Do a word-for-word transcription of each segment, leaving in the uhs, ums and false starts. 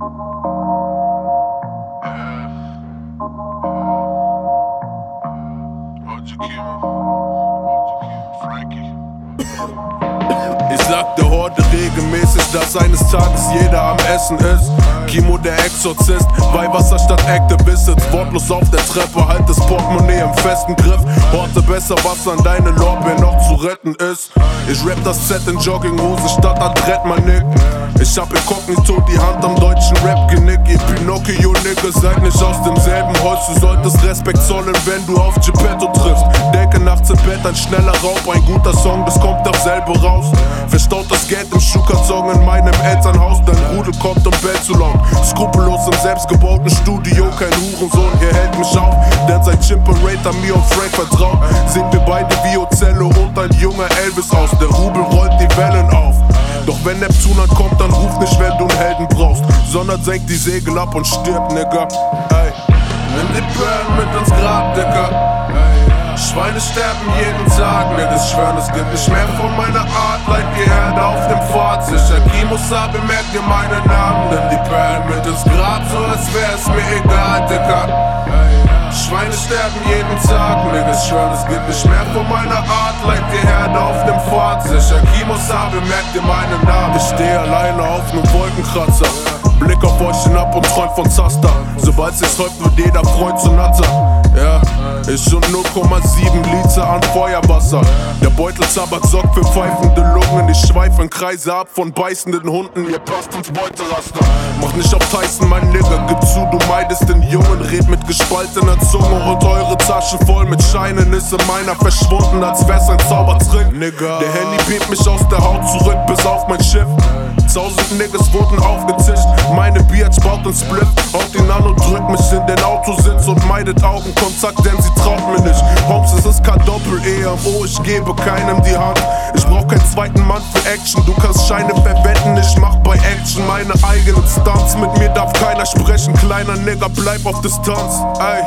Ich sag der Horde regelmäßig, dass eines Tages jeder am Essen ist. Kimo der Exorzist, Weihwasser statt Activist. Sitzt wortlos auf der Treppe, halt das Portemonnaie im festen Griff. Horte besser, was an deine Lorbeer noch zu retten ist. Ich rap das Z in Jogginghose statt Adrett, mein Nick. Ich hab inkognito die Hand am deutschen Rap-Genick. Ihr Pinocchio, Nigga, seid nicht aus demselben Holz. Du solltest Respekt zollen, wenn du auf Geppetto triffst. Denke nachts im Bett, ein schneller Raub, ein guter Song, das kommt doch selber raus. Verstaut das Geld im Schuhkarton in meinem Elternhaus. Dein Rudel kommt und bellt zu laut. Skrupellos im selbstgebauten Studio, kein Hurensohn, hier hält mich auf. Denn sein Chimperator mir und Frank vertraut. Sehen wir beide wie Ozello und ein junger Elvis aus. Der Rubel rollt die Wellen auf. Doch wenn Neptun ankommt, dann ruf nicht, wenn du einen Helden brauchst, sondern senk die Segel ab und stirb, Nigga. Ey, nimm die Perlen mit ins Grab, Digga. Schweine sterben jeden Tag, Niggas schwören, es gibt nicht mehr von meiner Art. Like die Erde auf dem Pfad, sicher Kimo Sabe, merkt ihr meinen Namen. Nimm die Perlen mit ins Grab, so als wär's mir egal, Digga. Schweine sterben jeden Tag, Niggas schwören, es gibt nicht mehr von meiner Art. Like die Erde auf dem Pfad, sicher Kimo Sabe, merkt ihr meinen Namen. Ich steh alleine auf nem Wolkenkratzer, Blick auf euch hinab und träum von Zaster. Sobald sich's häuft, wird jeder Freund zu Natter. Ja, ich und null Komma sieben Liter an Feuerwasser. Der Beutel zappert, sorgt für pfeifende Lungen. Ich schweife in Kreise ab von beißenden Hunden. Ihr passt ins Beuteraster. Mach nicht auf Tyson, mein Nigger. Gib zu, du meidest den Jungen. Red mit gespaltener Zunge und eure Tasche voll mit Scheinen ist in meiner verschwunden, als wär's ein Zaubertrick. Nigger, der Handy bebt mich aus der Haut zurück bis auf mein Schiff. Tausend Niggas wurden aufgetischt. Meine Biatch baut einen Split. Haut ihn an und drückt mich in den Autositz und meidet Augenkontakt, denn sie traut mir nicht. Holmes, es ist kein Doppel-E am O, ich gebe keinem die Hand. Ich brauch keinen zweiten Mann für Action. Du kannst Scheine verwenden, ich mach bei Action meine eigenen Stunts. Mit mir darf keiner sprechen, kleiner Nigger, bleib auf Distanz. Ey,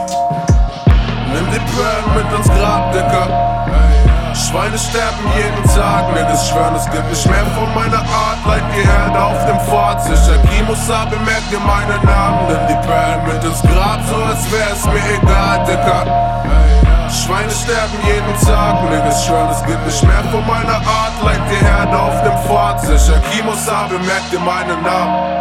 nimm die Perlen mit ins Grab, Dicker. Schweine sterben jeden Tag, Niggas schwören, es gibt nicht mehr von meiner Art. Like die Erde auf dem Pfad, sicher Kimo Sabe, merkt ihr meinen Namen. Nimm die Perlen mit ins Grab, so als wär's mir egal, Dicker. Schweine sterben jeden Tag, Niggas schwören, es gibt nicht mehr von meiner Art. Like die Erde auf dem Pfad, sicher Kimo Sabe, merkt ihr meinen Namen.